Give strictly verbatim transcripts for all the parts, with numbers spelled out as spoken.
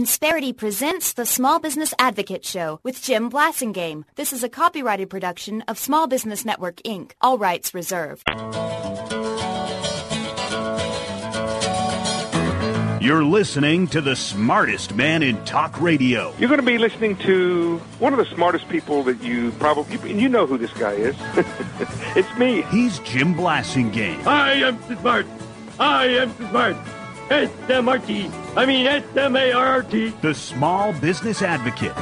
Insperity presents the Small Business Advocate Show with Jim Blasingame. This is a copyrighted production of Small Business Network, Incorporated. All rights reserved. You're listening to the smartest man in talk radio. You're going to be listening to one of the smartest people that you probably, you know who this guy is. It's me. He's Jim Blasingame. I am smart. I am smart. S M R T. I mean S M A R R T. The Small Business Advocate.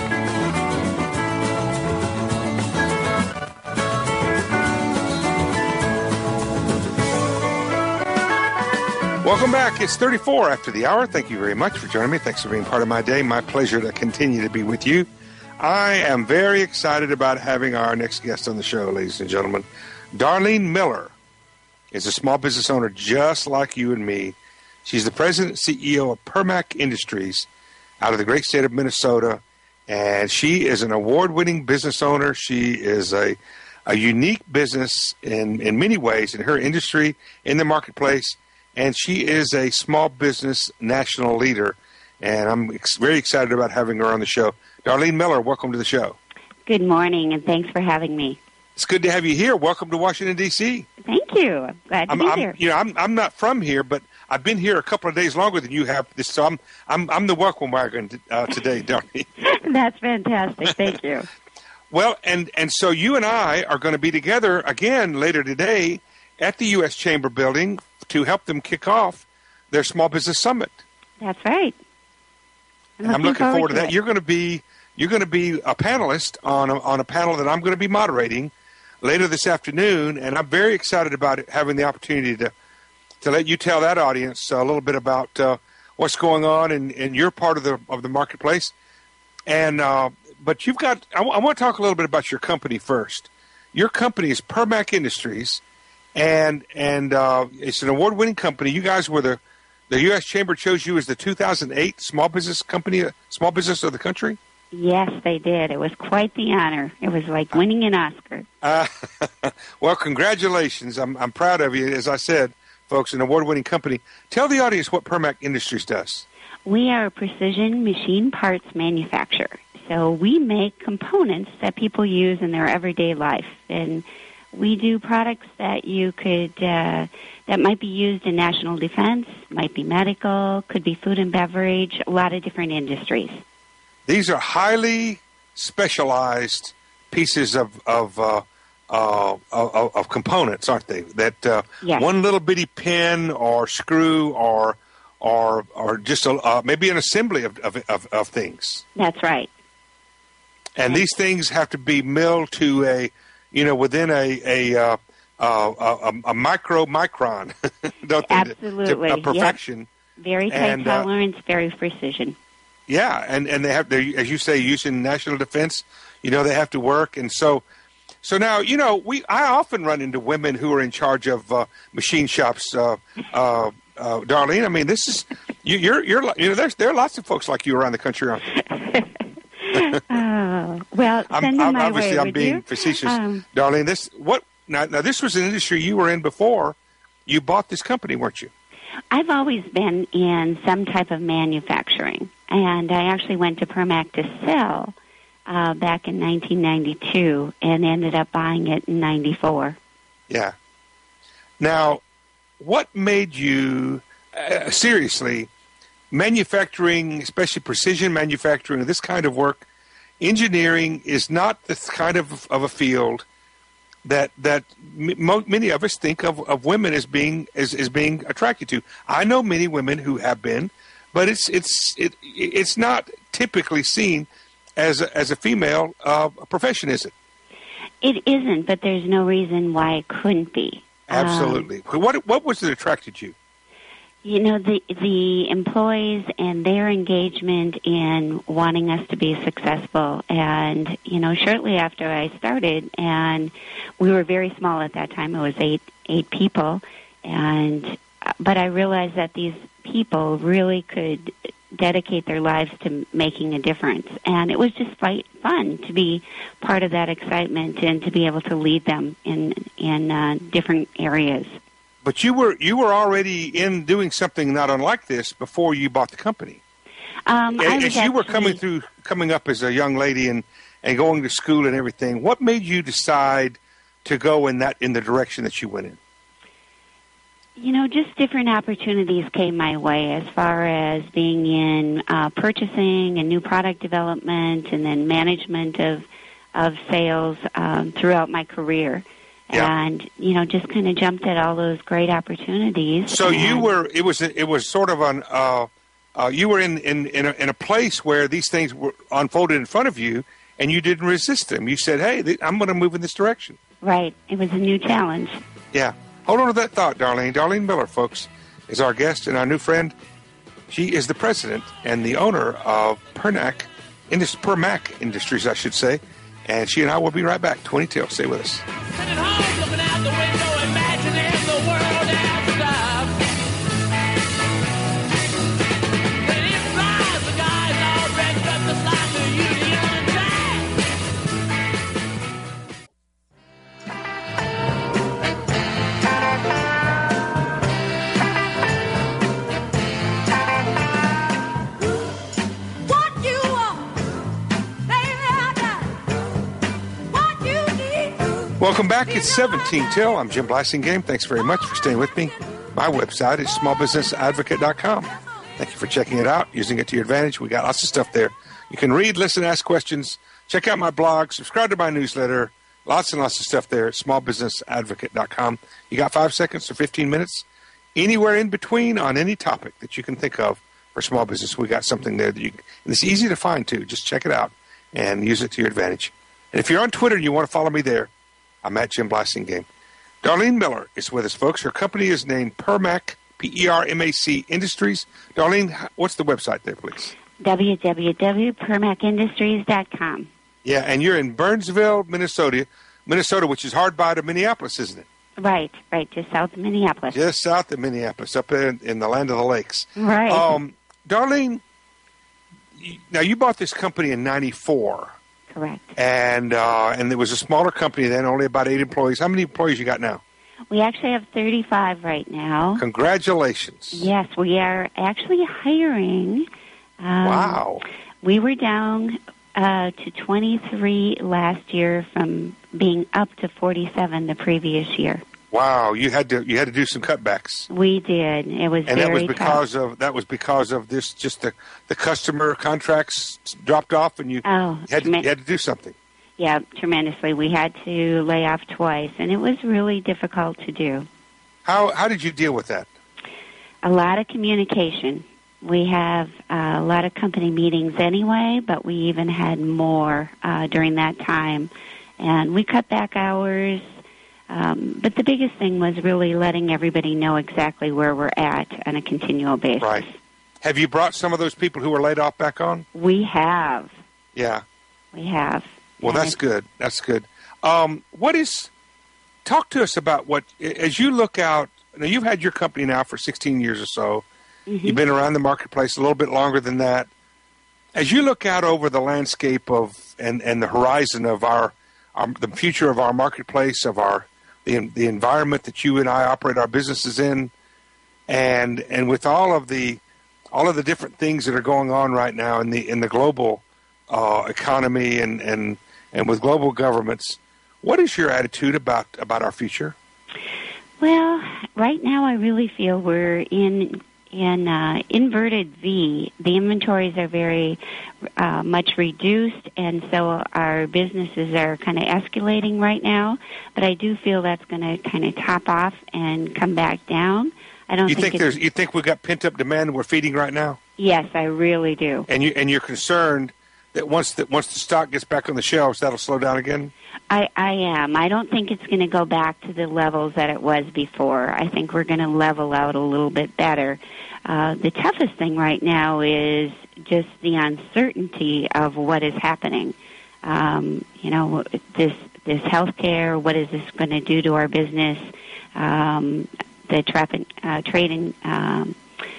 Welcome back. It's thirty-four after the hour. Thank you very much for joining me. Thanks for being part of my day. My pleasure to continue to be with you. I am very excited about having our next guest on the show, ladies and gentlemen. Darlene Miller is a small business owner just like you and me. She's the president and C E O of Permac Industries out of the great state of Minnesota, and she is an award-winning business owner. She is a, a unique business in, in many ways in her industry, in the marketplace, and she is a small business national leader, and I'm ex- very excited about having her on the show. Darlene Miller, welcome to the show. Good morning, and thanks for having me. It's good to have you here. Welcome to Washington, D C Thank you. I'm glad to I'm, be I'm, here. You know, I'm, I'm not from here, but I've been here a couple of days longer than you have. This, so I'm I'm I'm the welcome wagon uh, today, Darlene. That's fantastic. Thank you. Well, and and so you and I are going to be together again later today at the U S Chamber building to help them kick off their Small Business Summit. That's right. I'm and I'm looking forward, forward to that. It. You're going to be you're going to be a panelist on a, on a panel that I'm going to be moderating later this afternoon, and I'm very excited about it, having the opportunity to to let you tell that audience a little bit about uh, what's going on in, in your part of the of the marketplace. And uh, but you've got I, w- I want to talk a little bit about your company first. Your company is Permac Industries, and and uh, it's an award-winning company. You guys were the the U S Chamber chose you as the two thousand eight Small Business Company, Small Business of the Country. Yes, they did. It was quite the honor. It was like winning an Oscar. Uh, well, congratulations. I'm I'm proud of you. As I said, folks, an award-winning company. Tell the audience what Permac Industries does. We are a precision machine parts manufacturer. So we make components that people use in their everyday life. And we do products that you could, uh, that might be used in national defense, might be medical, could be food and beverage, a lot of different industries. These are highly specialized pieces of of, uh, uh, of, of components, aren't they? That uh, yes. One little bitty pin or screw or or or just a, uh, maybe an assembly of, of of of things. That's right. And these things have to be milled to a, you know, within a a uh, uh, a, a micro micron, don't they? Absolutely, to, to perfection. Yep. Very tight and, uh, tolerance, very precision. Yeah, and, and they have, they, as you say, using national defense, you know, they have to work. And so so now, you know, we I often run into women who are in charge of uh, machine shops, uh, uh, uh, Darlene. I mean, this is, you, you're, you're, you know, there's, there are lots of folks like you around the country. Aren't there? Oh, well, send I'm, them I'm, my obviously, way, I'm would being you? facetious. Um, Darlene, this, what, now, now, this was an industry you were in before you bought this company, weren't you? I've always been in some type of manufacturing, and I actually went to Permac to sell uh, back in nineteen ninety-two and ended up buying it in ninety-four. Yeah. Now, what made you, uh, seriously, manufacturing, especially precision manufacturing, this kind of work, engineering is not the kind of, of a field that that m- many of us think of, of women as being as, as being attracted to. I know many women who have been, but it's it's it it's not typically seen as a, as a female uh, profession, is it? It isn't, but there's no reason why it couldn't be. Absolutely. Um, what what was it attracted you? You know, the the employees and their engagement in wanting us to be successful. And, you know, shortly after I started, and we were very small at that time, it was eight eight people, and but I realized that these people really could dedicate their lives to making a difference. And it was just fight, fun to be part of that excitement and to be able to lead them in, in uh, different areas. But you were you were already in doing something not unlike this before you bought the company. Um, I as was you were actually- coming through, coming up as a young lady and, and going to school and everything, what made you decide to go in that in the direction that you went in? You know, just different opportunities came my way as far as being in uh, purchasing and new product development and then management of of sales um, throughout my career. Yeah. And, you know, just kind of jumped at all those great opportunities. So you and- were, it was, it was sort of an, uh, uh, you were in, in, in, a, in a place where these things were unfolded in front of you and you didn't resist them. You said, hey, th- I'm going to move in this direction. Right. It was a new challenge. Yeah. Hold on to that thought, Darlene. Darlene Miller, folks, is our guest and our new friend. She is the president and the owner of Permac, Indus- Permac Industries, I should say. And she and I will be right back. twenty till. Stay with us. Sitting home, looking out the window, imagining the world has stopped. When it flies, the guys all dressed up just like the Union Jack. What you want, baby, I got what you need. Welcome back. It's seventeen till. I'm Jim Blasingame. Thanks very much for staying with me. My website is small business advocate dot com. Thank you for checking it out, using it to your advantage. We got lots of stuff there. You can read, listen, ask questions. Check out my blog. Subscribe to my newsletter. Lots and lots of stuff there at small business advocate dot com. You got five seconds or fifteen minutes? Anywhere in between on any topic that you can think of for small business, we got something there that you and it's easy to find too. Just check it out and use it to your advantage. And if you're on Twitter and you want to follow me there, I'm at Jim Blasingame. Darlene Miller is with us, folks. Her company is named Permac, P E R M A C Industries. Darlene, what's the website there, please? w w w dot permac industries dot com. Yeah, and you're in Burnsville, Minnesota, Minnesota, which is hard by to Minneapolis, isn't it? Right, right, just south of Minneapolis. Just south of Minneapolis, up in, in the land of the lakes. Right. Um, Darlene, you, now you bought this company in ninety-four. Correct. And uh, and it was a smaller company then, only about eight employees. How many employees you got now? We actually have thirty-five right now. Congratulations. Yes, we are actually hiring. Um, Wow. We were down uh, to twenty-three last year from being up to forty-seven the previous year. Wow, you had to you had to do some cutbacks. We did. It was And very that was because tough. of that was because of this just the the customer contracts dropped off and you, Oh, you had to, ma- you had to do something. Yeah, tremendously. We had to lay off twice, and it was really difficult to do. How how did you deal with that? A lot of communication. We have uh, a lot of company meetings anyway, but we even had more uh, during that time. And we cut back hours. Um, but the biggest thing was really letting everybody know exactly where we're at on a continual basis. Right. Have you brought some of those people who were laid off back on? We have. Yeah. We have. Well, And that's it- good. That's good. Um, what is? Talk to us about what as you look out. Now you've had your company now for sixteen years or so. Mhm. You've been around the marketplace a little bit longer than that. As you look out over the landscape of and, and the horizon of our, our the future of our marketplace, of our the the environment that you and I operate our businesses in, and and with all of the all of the different things that are going on right now in the in the global uh, economy and, and and with global governments, what is your attitude about about our future? Well, right now I really feel we're in in uh, inverted V. The inventories are very uh, much reduced, and so our businesses are kind of escalating right now. But I do feel that's going to kind of top off and come back down. I don't You think, think it's, there's you think we've got pent up demand we're feeding right now, Yes, I really do. and you and you're concerned that once that once the stock gets back on the shelves, that'll slow down again. I, I am. I don't think it's going to go back to the levels that it was before. I think we're going to level out a little bit better. Uh, the toughest thing right now is just the uncertainty of what is happening. Um, you know, this this healthcare. What is this going to do to our business? Um, the trap, uh, trade and um,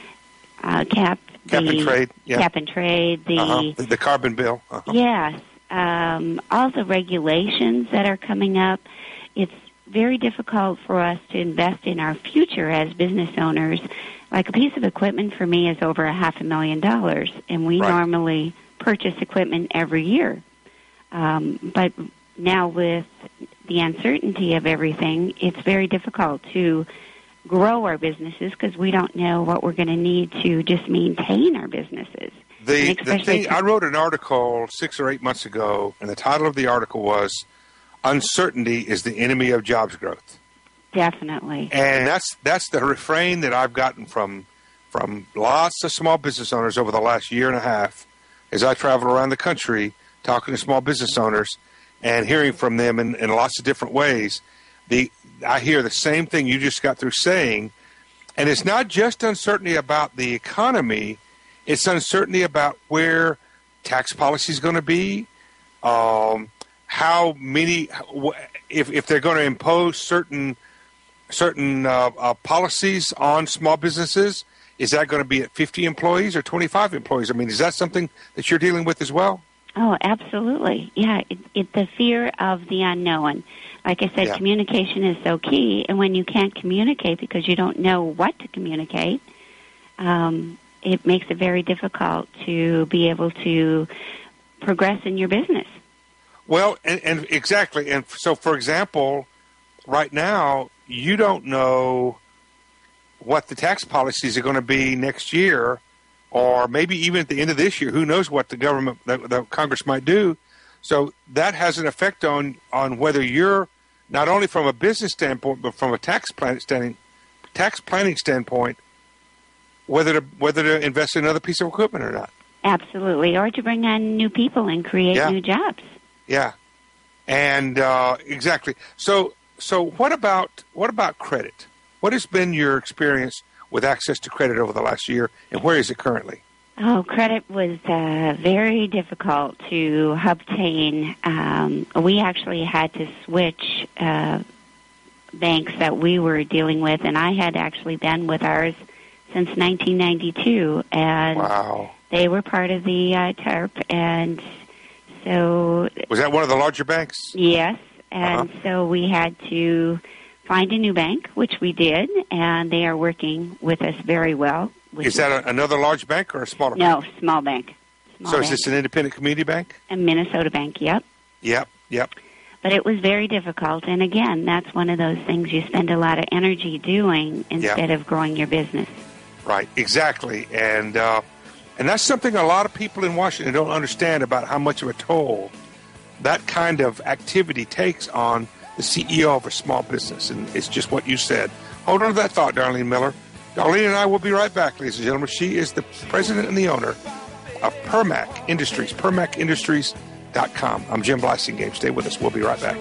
uh, cap. Cap the, and trade, yeah. Cap and trade. The Uh-huh. The, the carbon bill. Uh-huh. Yes. Um, all the regulations that are coming up, it's very difficult for us to invest in our future as business owners Like a piece of equipment for me is over a half a million dollars, and we Right. normally purchase equipment every year. Um, but now with the uncertainty of everything, it's very difficult to grow our businesses because we don't know what we're going to need to just maintain our businesses. The, And the especially thing, to- I wrote an article six or eight months ago, and the title of the article was "Uncertainty is the Enemy of Jobs Growth." Definitely. And that's that's the refrain that I've gotten from from lots of small business owners over the last year and a half as I travel around the country talking to small business owners and hearing from them in, in lots of different ways. The I hear the same thing you just got through saying, and it's not just uncertainty about the economy, it's uncertainty about where tax policy is going to be, um, how many, if, if they're going to impose certain certain uh, uh, policies on small businesses. Is that going to be at fifty employees or twenty-five employees? I mean, is that something that you're dealing with as well? Oh, absolutely. Yeah, it, it, the fear of the unknown. Like I said, Yeah. communication is so key, and when you can't communicate because you don't know what to communicate, um, it makes it very difficult to be able to progress in your business. Well, and, and exactly. And so, for example, right now, you don't know what the tax policies are going to be next year, or maybe even at the end of this year. Who knows what the government, the, the Congress might do. So that has an effect on, on whether you're, not only from a business standpoint, but from a tax plan standing, tax planning standpoint, whether to whether to invest in another piece of equipment or not. Absolutely. Or to bring on new people and create Yeah. new jobs. Yeah, and uh, exactly. So, so what about what about credit? What has been your experience with access to credit over the last year, and where is it currently? Oh, credit was uh, very difficult to obtain. Um, we actually had to switch uh, banks that we were dealing with, and I had actually been with ours since nineteen ninety-two, and Wow. they were part of the uh, T A R P, and so Was that one of the larger banks? yes, and Uh-huh. so we had to find a new bank, which we did, and they are working with us very well. which Is that a, another large bank or a smaller no bank? small bank? Small So bank. is this an independent community bank? A Minnesota bank? Yep. Yep, yep. But it was very difficult, and again, that's one of those things you spend a lot of energy doing instead of growing your business. Right, exactly. And uh, and that's something a lot of people in Washington don't understand about how much of a toll that kind of activity takes on the C E O of a small business. And it's just what you said. Hold on to that thought, Darlene Miller. Darlene and I will be right back, ladies and gentlemen. She is the president and the owner of Permac Industries, permac industries dot com. I'm Jim Blasingame. Stay with us. We'll be right back.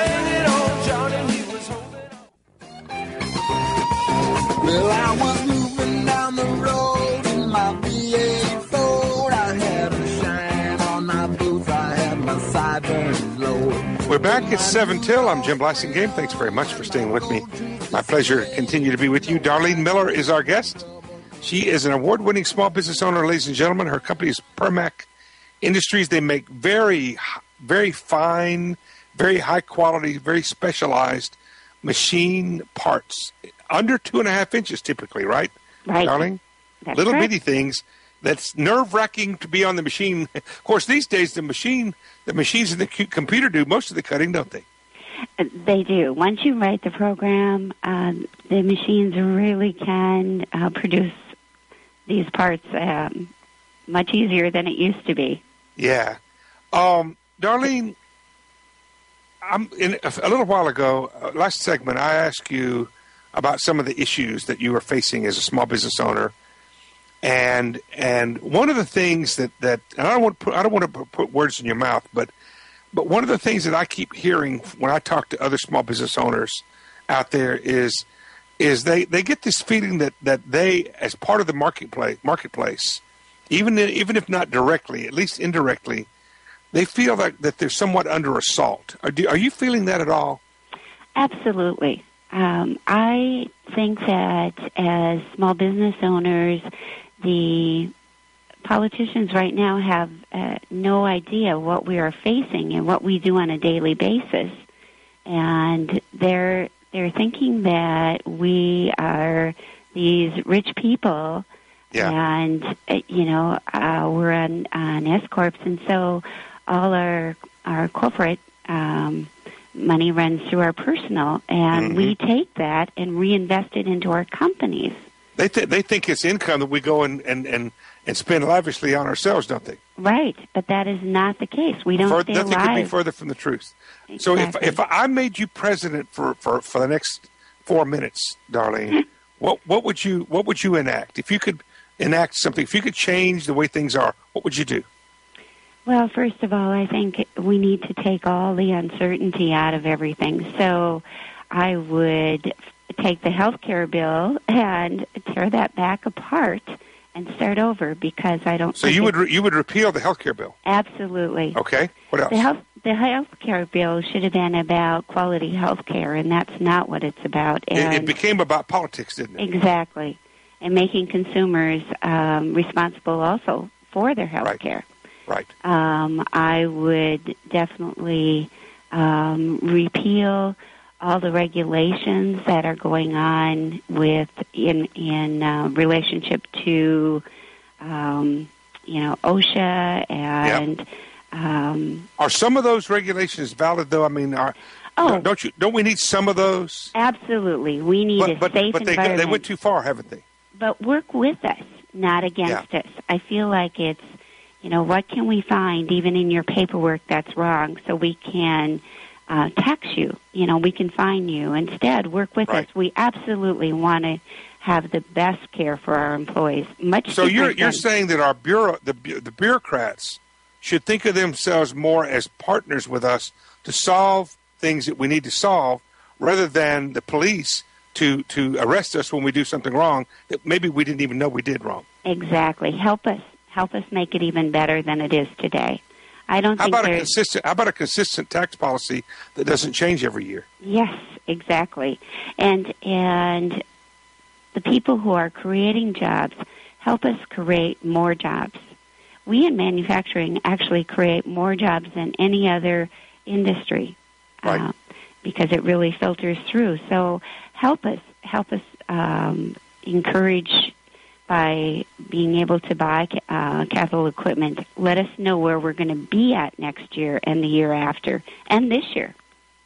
Well, I was moving down the road in my V eight Ford. I had a shine on my boots. I had my sideburns low. We're back at seven till. I'm Jim Blasingame. Thanks very much for staying with me. My pleasure to continue to be with you. Darlene Miller is our guest. She is an award-winning small business owner, ladies and gentlemen. Her company is Permac Industries. They make very, very fine, very high-quality, very specialized machine parts, under two and a half inches typically, right? Right. Darling? That's Little correct. bitty things. That's nerve-wracking to be on the machine. Of course, these days the machine, the machines in the cu- computer do most of the cutting, don't they? They do. Once you write the program, um, the machines really can uh, produce these parts um, much easier than it used to be. Yeah. Um, Darlene, I'm in, a little while ago, uh, last segment, I asked you about some of the issues that you were facing as a small business owner. And and one of the things that, that and I don't want to put, I don't want to put words in your mouth, but but one of the things that I keep hearing when I talk to other small business owners out there is is they, they get this feeling that, that they, as part of the marketplace marketplace, even in, even if not directly, at least indirectly, they feel that, that they're somewhat under assault. Are, do, are you feeling that at all? Absolutely. Um, I think that as small business owners, the politicians right now have uh, no idea what we are facing and what we do on a daily basis, and they're they're thinking that we are these rich people, Yeah. and uh, you know uh, we're on, on S corps, and so all our our corporate um, money runs through our personal, and Mm-hmm. we take that and reinvest it into our companies. They th- they think it's income that we go and, and, and, and spend lavishly on ourselves, don't they? Right, but that is not the case. We don't Fur- stay nothing could be alive. further from the truth. So if Exactly. if I made you president for, for, for the next four minutes, Darlene, what what would you what would you enact? If you could enact something, if you could change the way things are, what would you do? Well, first of all, I think we need to take all the uncertainty out of everything. So I would take the health care bill and tear that back apart and start over, because I don't So think you would it- re- you would repeal the health care bill. absolutely. Okay. What else? The health the health care bill should have been about quality health care, and that's not what it's about. It, And it became about politics, didn't it? exactly. And making consumers um, responsible also for their health Right. care. Right. Um, I would definitely um, repeal all the regulations that are going on with in in uh, relationship to um, you know OSHA and um, Are some of those regulations valid, though? I mean, are, Oh. don't you don't we need some of those? absolutely we need But a but, safe but they environment. they went too far, haven't they? But work with us, not against us. I feel like it's, you know, what can we find even in your paperwork that's wrong, so we can uh, tax you. You know, we can fine you. Instead, work with Right. us. We absolutely want to have the best care for our employees. Much So you're different you're than- saying that our bureau the bu- the bureaucrats should think of themselves more as partners with us to solve things that we need to solve, rather than the police to to arrest us when we do something wrong that maybe we didn't even know we did wrong. Exactly. Help us. Help us make it even better than it is today. I don't How think about a there's... consistent how about a consistent tax policy that doesn't change every year? Yes, exactly. And and the people who are creating jobs help us create more jobs. We in manufacturing actually create more jobs than any other industry, Right. uh, because it really filters through. So help us, help us um, encourage by being able to buy uh, capital equipment. Let us know where we're going to be at next year and the year after and this year.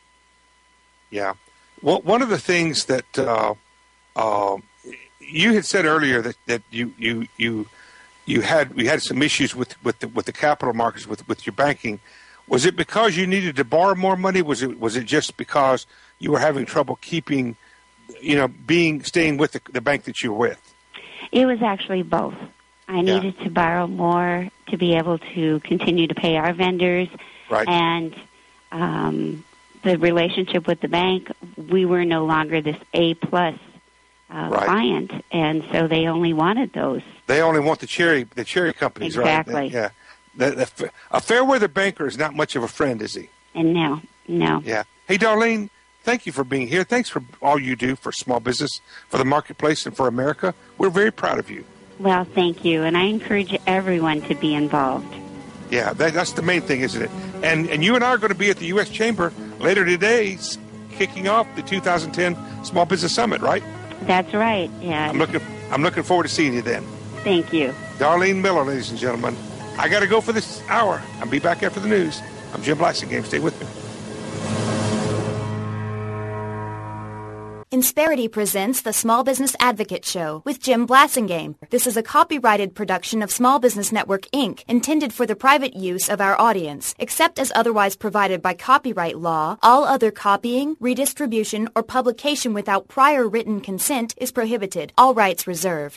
Yeah. Well, one of the things that uh, uh, you had said earlier that, that you you you you had we had some issues with with the, with the capital markets with, with your banking. Was it because you needed to borrow more money? Was it was it just because you were having trouble keeping, you know, being staying with the, the bank that you were with? It was actually both. I Yeah. needed to borrow more to be able to continue to pay our vendors, Right. and um, the relationship with the bank, we were no longer this A plus uh, Right. client, and so they only wanted those. They only want the cherry the cherry companies, Exactly. right? Yeah. The, the, a fair weather banker is not much of a friend, is he? And no, no. Yeah. Hey, Darlene, thank you for being here. Thanks for all you do for small business, for the marketplace, and for America. We're very proud of you. Well, thank you, and I encourage everyone to be involved. Yeah, that, that's the main thing, isn't it? And and you and I are going to be at the U S Chamber later today, s- kicking off the two thousand ten Small Business Summit, right? That's right. Yeah. I'm looking I'm looking forward to seeing you then. Thank you. Darlene Miller, ladies and gentlemen. I got to go for this hour. I'll be back after the news. I'm Jim Blassingame. Stay with me. Insperity presents the Small Business Advocate Show with Jim Blassingame. This is a copyrighted production of Small Business Network, Incorporated, intended for the private use of our audience. Except as otherwise provided by copyright law, all other copying, redistribution, or publication without prior written consent is prohibited. All rights reserved.